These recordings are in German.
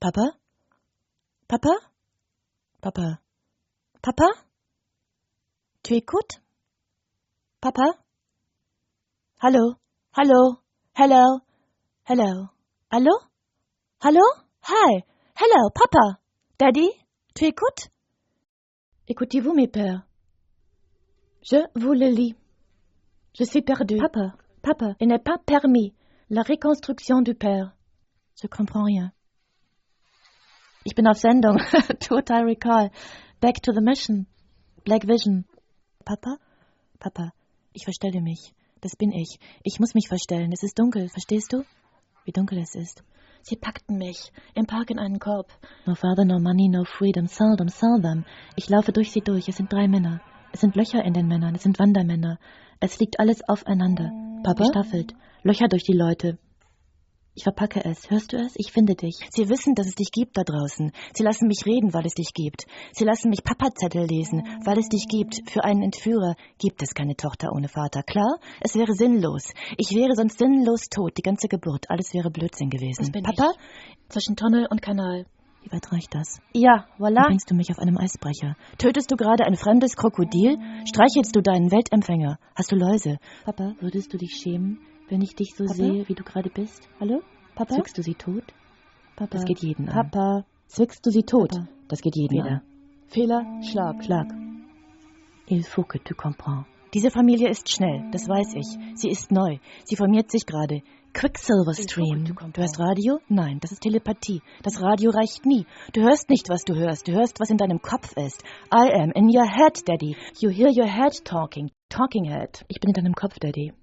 Papa? Papa? Papa? Papa? Tu écoutes? Papa? Hallo? Hallo? Hello? Hello? Hallo? Hallo? Hi! Hello, Papa! Daddy? Tu écoutes? Écoutez-vous, mes pères? Je vous le lis. Je suis perdu. Papa, papa, il n'est pas permis. La reconstruction du père. Je comprends rien. Ich bin auf Sendung. Total Recall. Back to the Mission. Black Vision. Papa? Papa, ich verstelle mich. Das bin ich. Ich muss mich verstellen. Es ist dunkel, verstehst du? Wie dunkel es ist. Sie packten mich. Im Park in einen Korb. No father, no money, no freedom. Seldom, seldom. Ich laufe durch sie durch. Es sind 3 Männer. Es sind Löcher in den Männern. Es sind Wandermänner. Es liegt alles aufeinander. Papa? Gestaffelt. Löcher durch die Leute. Ich verpacke es. Hörst du es? Ich finde dich. Sie wissen, dass es dich gibt da draußen. Sie lassen mich reden, weil es dich gibt. Sie lassen mich Papazettel lesen, weil es dich gibt. Für einen Entführer gibt es keine Tochter ohne Vater. Klar? Es wäre sinnlos. Ich wäre sonst sinnlos tot. Die ganze Geburt. Alles wäre Blödsinn gewesen. Das bin Papa? Ich. Zwischen Tunnel und Kanal. Wie weit reicht das? Ja, voilà. Dann bringst du mich auf einem Eisbrecher. Tötest du gerade ein fremdes Krokodil? Streichelst du deinen Weltempfänger? Hast du Läuse? Papa, würdest du dich schämen, wenn ich dich so sehe, wie du gerade bist? Hallo? Papa? Zwickst du sie tot? Papa. Das geht jeden an. Papa. Zwickst du sie tot? Papa. Das geht jeden an. Fehler, Schlag. Schlag. Il faut que tu comprends. Diese Familie ist schnell, das weiß ich. Sie ist neu. Sie formiert sich gerade. Quicksilver Stream. Du hörst Radio? Nein, das ist Telepathie. Das Radio reicht nie. Du hörst nicht, was du hörst. Du hörst, was in deinem Kopf ist. I am in your head, Daddy. You hear your head talking. Talking head. Ich bin in deinem Kopf, Daddy.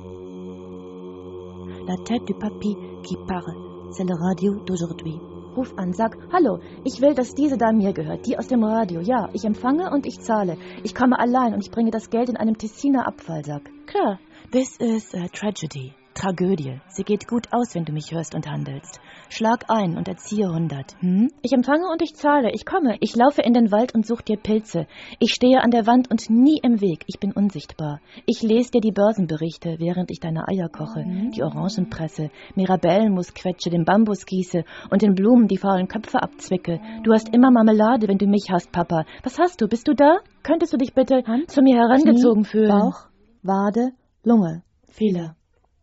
La tête du Papi qui parle. C'est le radio d'aujourd'hui. Ruf an, sag, hallo, ich will, dass diese da mir gehört, die aus dem Radio. Ja, ich empfange und ich zahle. Ich komme allein und ich bringe das Geld in einem Tessiner Abfallsack. Klar. This is a tragedy. Tragödie. Sie geht gut aus, wenn du mich hörst und handelst. Schlag ein und erziehe 100. Ich empfange und ich zahle. Ich komme. Ich laufe in den Wald und suche dir Pilze. Ich stehe an der Wand und nie im Weg. Ich bin unsichtbar. Ich lese dir die Börsenberichte, während ich deine Eier koche, die Orangen presse, Mirabellenmus quetsche, den Bambus gieße und den Blumen die faulen Köpfe abzwicke. Du hast immer Marmelade, wenn du mich hast, Papa. Was hast du? Bist du da? Könntest du dich bitte Hand zu mir herangezogen Knie, fühlen? Bauch, Wade, Lunge. Fehler.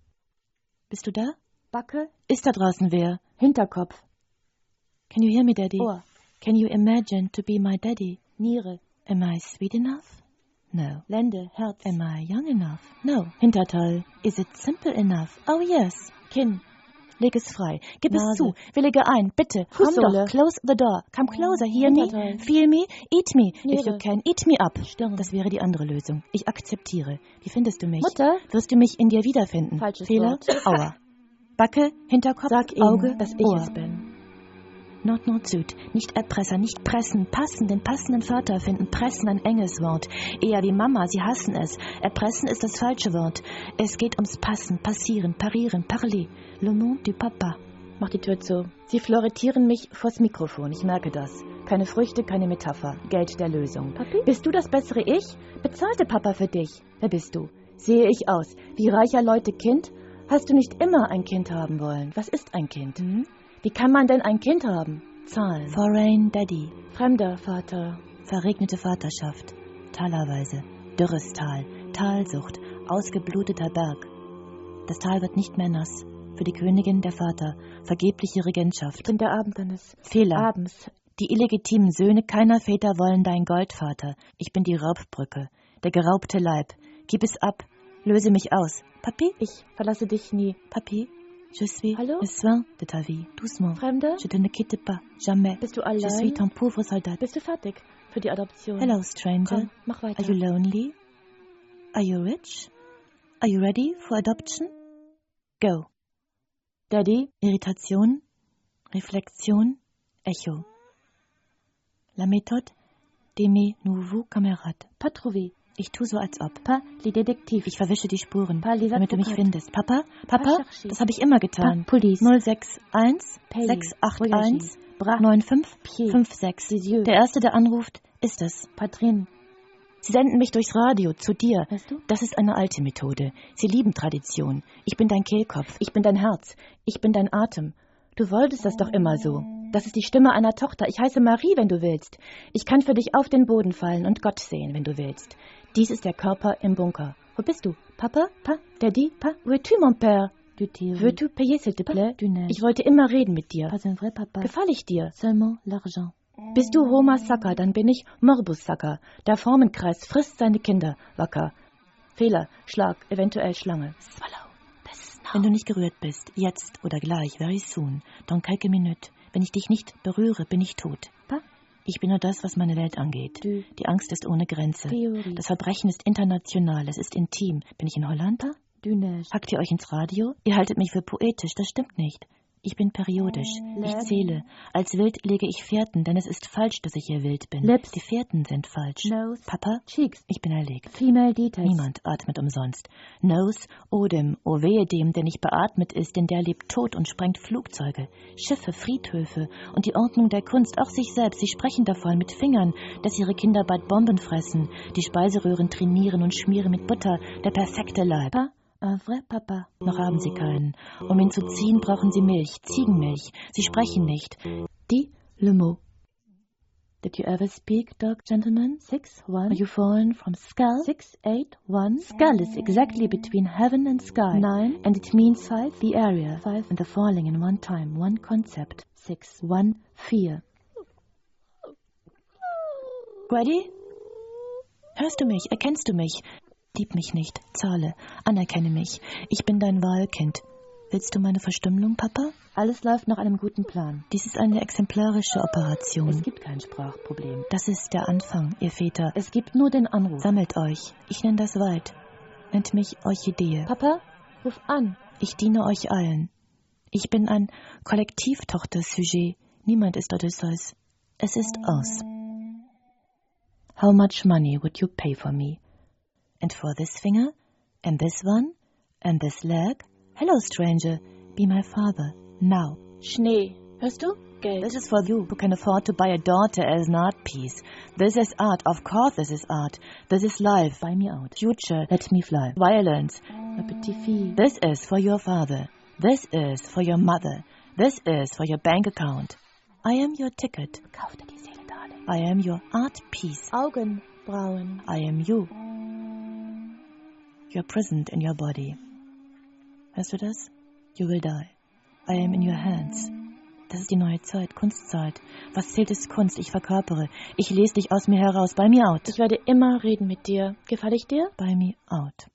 Bist du da? Backe? Ist da draußen wer? Hinterkopf. Can you hear me, Daddy? Ohr. Can you imagine to be my daddy? Niere. Am I sweet enough? No. Lende, Herz. Am I young enough? No. Hinterteil. Is it simple enough? Oh yes. Kinn. Leg es frei. Gib Nase. Es zu. Willige ein. Bitte. Fußsohle. Komm doch. Close the door. Come closer. Hear me? Feel me? Eat me. Niere. If you can, eat me up. Stirn. Das wäre die andere Lösung. Ich akzeptiere. Wie findest du mich? Mutter? Wirst du mich in dir wiederfinden? Falsches Fehler? Wort. Aua. Backe, Hinterkopf, Sag Auge, dass ich es bin. Nord-Nord-Süd. Nicht Erpresser, nicht pressen. Passen, den passenden Vater finden. Pressen, ein enges Wort. Eher wie Mama, sie hassen es. Erpressen ist das falsche Wort. Es geht ums Passen, Passieren, Parieren, Parler. Le monde du Papa. Mach die Tür zu. Sie floretieren mich vors Mikrofon, ich merke das. Keine Früchte, keine Metapher. Geld der Lösung. Papi? Bist du das bessere Ich? Bezahlte Papa für dich. Wer bist du? Sehe ich aus wie reicher Leute Kind? Hast du nicht immer ein Kind haben wollen? Was ist ein Kind? Wie kann man denn ein Kind haben? Zahlen. Foreign Daddy. Fremder Vater. Verregnete Vaterschaft. Talerweise. Dürres Tal. Talsucht. Ausgebluteter Berg. Das Tal wird nicht mehr nass. Für die Königin der Vater. Vergebliche Regentschaft. Ich bin der Abendlandes. Fehler. Abends. Die illegitimen Söhne keiner Väter wollen dein Goldvater. Ich bin die Raubbrücke. Der geraubte Leib. Gib es ab. Löse mich aus. Papi? Ich verlasse dich nie. Papi? Je suis le soin de ta vie. Doucement. Fremde? Je te ne quitte pas. Jamais. Bist du allein? Je suis ton pauvre soldat. Bist du fertig für die Adoption? Hello, stranger. Komm, mach weiter. Are you lonely? Are you rich? Are you ready for adoption? Go. Daddy? Irritation? Reflexion? Echo. La méthode de mes nouveaux camarades. Pas trouvé. Ich tue so, als ob. Pas les détectives. Ich verwische die Spuren, damit du mich findest. Papa? Papa? Das habe ich immer getan. Police. 061 681 9556. Der Erste, der anruft, ist es. Patrin. Sie senden mich durchs Radio, zu dir. Weißt du? Das ist eine alte Methode. Sie lieben Tradition. Ich bin dein Kehlkopf. Ich bin dein Herz. Ich bin dein Atem. Du wolltest das doch immer so. Das ist die Stimme einer Tochter. Ich heiße Marie, wenn du willst. Ich kann für dich auf den Boden fallen und Gott sehen, wenn du willst. Dies ist der Körper im Bunker. Wo bist du? Papa? Daddy? Où es-tu, mon père? Veux-tu payer, s'il te plaît? Ich wollte immer reden mit dir. Gefall ich dir? Bist du Homa Saka, dann bin ich Morbus Saka. Der Formenkreis frisst seine Kinder wacker. Fehler, Schlag, eventuell Schlange. Swallow. Wenn du nicht gerührt bist, jetzt oder gleich, very soon, dans quelques minutes, wenn ich dich nicht berühre, bin ich tot. Ich bin nur das, was meine Welt angeht. Die Angst ist ohne Grenze. Das Verbrechen ist international, es ist intim. Bin ich in Holland? Hackt ihr euch ins Radio? Ihr haltet mich für poetisch, das stimmt nicht. Ich bin periodisch. Ich zähle. Als wild lege ich Fährten, denn es ist falsch, dass ich hier wild bin. Die Fährten sind falsch. Papa? Ich bin erlegt. Niemand atmet umsonst. Nose, Odem, o wehe dem, der nicht beatmet ist, denn der lebt tot und sprengt Flugzeuge, Schiffe, Friedhöfe und die Ordnung der Kunst, auch sich selbst. Sie sprechen davon mit Fingern, dass ihre Kinder bald Bomben fressen, die Speiseröhren trainieren und schmieren mit Butter, der perfekte Leib. Un vrai Papa. Noch haben sie keinen. Um ihn zu ziehen, brauchen sie Milch, Ziegenmilch. Sie sprechen nicht. Dis le mot. Did you ever speak, dog gentleman? 6-1. Are you fallen from skull? 6-8-1. Skull is exactly between heaven and sky. 9. And it means 5. The area. 5. And the falling in one time. One concept. 6-1-4. Ready? Hörst du mich? Erkennst du mich? Lieb mich nicht, zahle, anerkenne mich. Ich bin dein Wahlkind. Willst du meine Verstümmelung, Papa? Alles läuft nach einem guten Plan. Dies ist eine exemplarische Operation. Es gibt kein Sprachproblem. Das ist der Anfang, ihr Väter. Es gibt nur den Anruf. Sammelt euch. Ich nenne das weit. Nennt mich Orchidee. Papa, ruf an. Ich diene euch allen. Ich bin ein Kollektivtochter-Sujet. Niemand ist Odysseus. Es ist aus. How much money would you pay for me? And for this finger, and this one, and this leg. Hello, stranger, be my father, now. Schnee, hörst du? Geld. This is for you who can afford to buy a daughter as an art piece. This is art, of course this is art. This is life. Buy me out. Future. Let me fly. Violence. A petit fille. This is for your father. This is for your mother. This is for your bank account. I am your ticket. Kauf dir die Seele, darling. I am your art piece. Augenbrauen. I am you. You're prisoned in your body. Hörst du das? You will die. I am in your hands. Das ist die neue Zeit, Kunstzeit. Was zählt ist Kunst, ich verkörpere. Ich lese dich aus mir heraus. Buy me out. Ich werde immer reden mit dir. Gefall ich dir? Buy me out.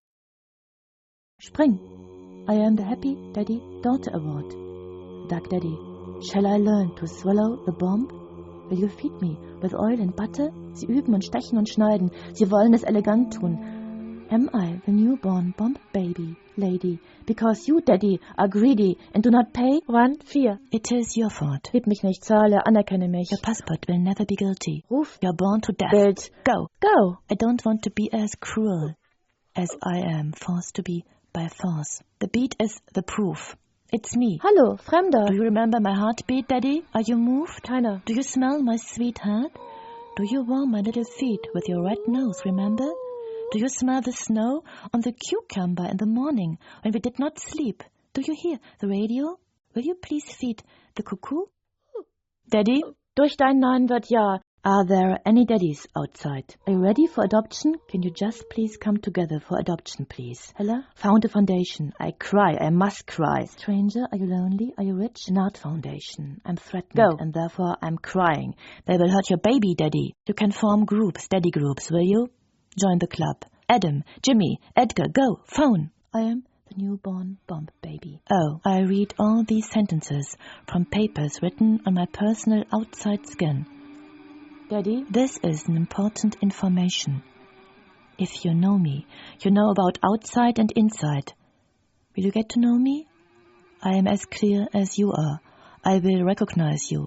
Spring. I am the Happy Daddy Daughter Award. Duck Daddy, shall I learn to swallow the bomb? Will you feed me with oil and butter? Sie üben und stechen und schneiden. Sie wollen es elegant tun. Am I the newborn bomb baby, lady, because you, Daddy, are greedy and do not pay? 1-4. It is your fault. Lieb mich nicht, zahle, anerkenne mich. Your passport will never be guilty. Ruf. You're born to death. Bild. Go. Go. I don't want to be as cruel as I am forced to be by force. The beat is the proof. It's me. Hallo, Fremder. Do you remember my heartbeat, Daddy? Are you moved? Keiner. Do you smell my sweet hand? Do you warm my little feet with your red nose, remember? Do you smell the snow on the cucumber in the morning when we did not sleep? Do you hear the radio? Will you please feed the cuckoo? Daddy? Durch deinen Namen wird ja. Are there any daddies outside? Are you ready for adoption? Can you just please come together for adoption, please? Hella? Found a foundation. I cry. I must cry. Stranger, are you lonely? Are you rich? An art foundation. I'm threatened. Go. And therefore I'm crying. They will hurt your baby, Daddy. You can form groups, daddy groups, will you? Join the club. Adam, Jimmy, Edgar, go, phone. I am the newborn bomb baby. Oh, I read all these sentences from papers written on my personal outside skin. Daddy? This is an important information. If you know me, you know about outside and inside. Will you get to know me? I am as clear as you are. I will recognize you.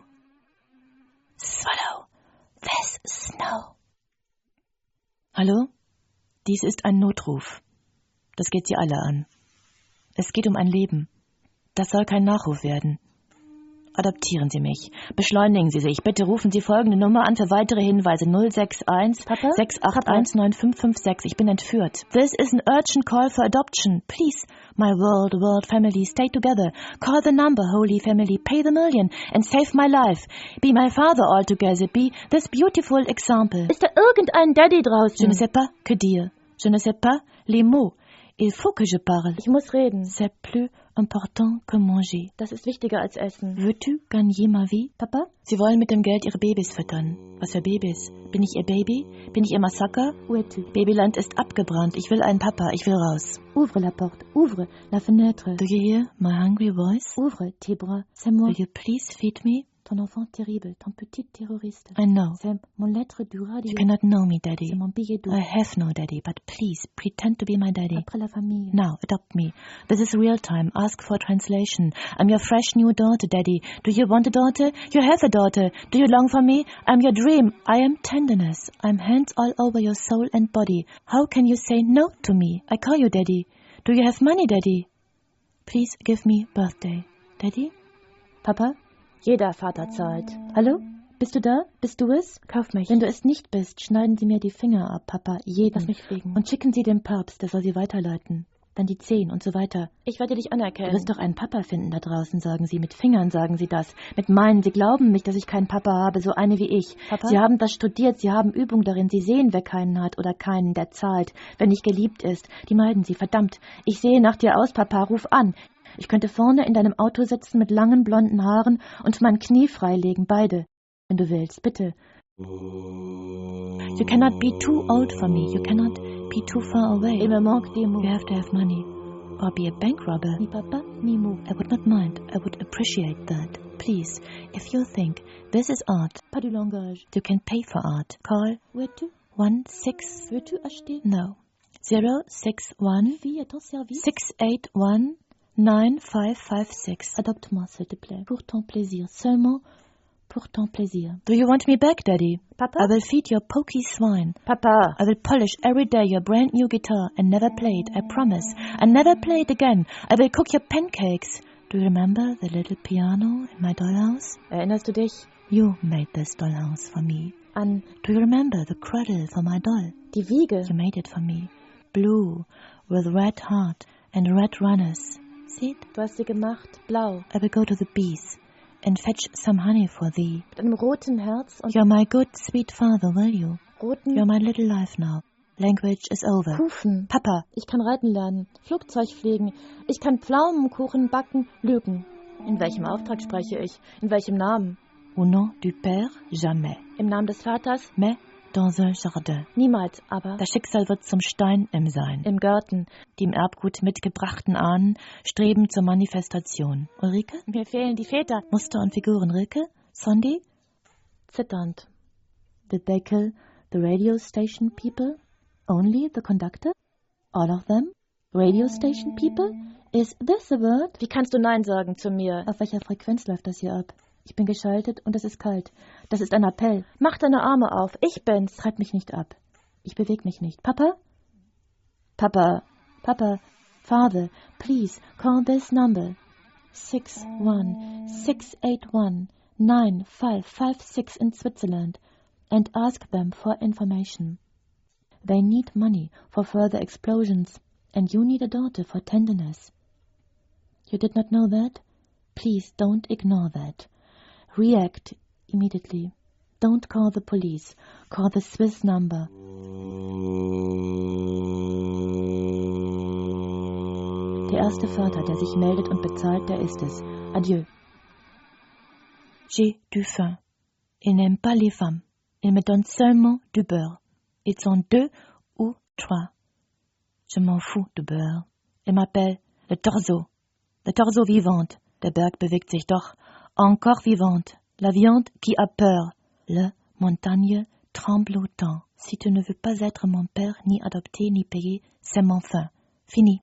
Swallow this snow. Hallo? Dies ist ein Notruf. Das geht Sie alle an. Es geht um ein Leben. Das soll kein Nachruf werden. adoptieren Sie mich. Beschleunigen Sie sich. Bitte rufen Sie folgende Nummer an für weitere Hinweise. 061 Papa? 681 9556. Ich bin entführt. This is an urgent call for adoption. Please, my world family, stay together. Call the number, Holy Family. Pay the million and save my life. Be my father altogether. Be this beautiful example. Ist da irgendein Daddy draußen? Je ne sais pas que dire. Je ne sais pas les mots. Il faut que je parle. Ich muss reden. C'est plus important que manger. Das ist wichtiger als Essen. Veux-tu gagner ma vie? Papa? Sie wollen mit dem Geld ihre Babys füttern. Was für Babys? Bin ich ihr Baby? Bin ich ihr Massaker? Où es-tu? Babyland ist abgebrannt. Ich will einen Papa. Ich will raus. Ouvre la porte. Ouvre la fenêtre. Do you hear my hungry voice? Ouvre tes bras. C'est moi. Will you please feed me? Ton enfant terrible. Ton petit terroriste. I know. C'est mon lettre du radio. You cannot know me, Daddy. C'est mon billet d'eau. I have no daddy, but please pretend to be my daddy. Après la famille. Now, adopt me. This is real time. Ask for translation. I'm your fresh new daughter, Daddy. Do you want a daughter? You have a daughter. Do you long for me? I'm your dream. I am tenderness. I'm hands all over your soul and body. How can you say no to me? I call you Daddy. Do you have money, Daddy? Please give me birthday. Daddy? Papa? Jeder Vater zahlt. Hallo? Bist du da? Bist du es? Kauf mich. Wenn du es nicht bist, schneiden Sie mir die Finger ab, Papa. Jeden. Lass mich fliegen. Und schicken Sie dem Papst, der soll sie weiterleiten. Dann die 10 und so weiter. Ich werde dich anerkennen. Du wirst doch einen Papa finden da draußen, sagen Sie. Mit Fingern sagen Sie das. Mit meinen. Sie glauben nicht, dass ich keinen Papa habe, so eine wie ich. Papa? Sie haben das studiert, Sie haben Übung darin. Sie sehen, wer keinen hat oder keinen, der zahlt, wenn nicht geliebt ist. Die meiden Sie, verdammt. Ich sehe nach dir aus, Papa. Ruf an. Ich könnte vorne in deinem Auto sitzen mit langen blonden Haaren und mein Knie freilegen, beide. Wenn du willst, bitte. You cannot be too old for me. You cannot be too far away. Il me manque des mots. You have to have money. Or be a bank robber. Ni papa, ni mots. I would not mind. I would appreciate that. Please, if you think this is art, Pas du langage. you can pay for art. Call Où es-tu? 16... Veux-tu acheter? No. 061 Fille à ton service. 681 9556. Adopte-moi, s'il te plaît. Pour ton plaisir. Seulement pour ton plaisir. Do you want me back, Daddy? Papa? I will feed your pokey swine. Papa. I will polish every day your brand new guitar and never play it, I promise. And never play it again. I will cook your pancakes. Do you remember the little piano in my dollhouse? Erinnerst du dich You made this dollhouse for me. an Do you remember the cradle for my doll? die Wiege? You made it for me. Blue, with red heart and red runners. See it? Du hast sie gemacht, blau, I will go to the bees and fetch some honey for thee. mit einem roten Herz und You're my good, sweet father, will you? roten You're my little life now. Language is over. Hufen. Papa, Ich kann reiten lernen, Flugzeug fliegen, ich kann Pflaumenkuchen backen, lügen. In welchem Auftrag spreche ich? In welchem Namen? au nom du Père, jamais. Im Namen des Vaters? Mais dans un jardin. Niemals, aber Das Schicksal wird zum Stein im Sein. im Garten. Die im Erbgut mitgebrachten Ahnen streben zur Manifestation. Ulrike? Mir fehlen die Väter. Muster und Figuren. Rilke? Sondi? Zitternd. Did they kill the radio station people? Only the conductor? All of them? Radio station people? Is this a word? Wie kannst du Nein sagen zu mir? Auf welcher Frequenz läuft das hier ab? Ich bin geschaltet und es ist kalt. Das ist ein Appell. Mach deine Arme auf. Ich bin's. Treib mich nicht ab. Ich beweg mich nicht. Papa? Papa. Papa. Father. Please call this number. 616819556 in Switzerland and ask them for information. They need money for further explosions and you need a daughter for tenderness. You did not know that? Please don't ignore that. React immediately. Don't call the police. Call the Swiss number. Der erste Vater, der sich meldet und bezahlt, der ist es. Adieu. J'ai du faim. Il n'aime pas les femmes. Il me donne seulement du beurre. Ils sont 2 ou 3. Je m'en fous du beurre. Il m'appelle le torso. Le torso vivante. Der Berg bewegt sich doch. Encore vivante. La viande qui a peur. Le montagne tremblotant. Si tu ne veux pas être mon père, ni adopté, ni payé, c'est mon fin. Fini.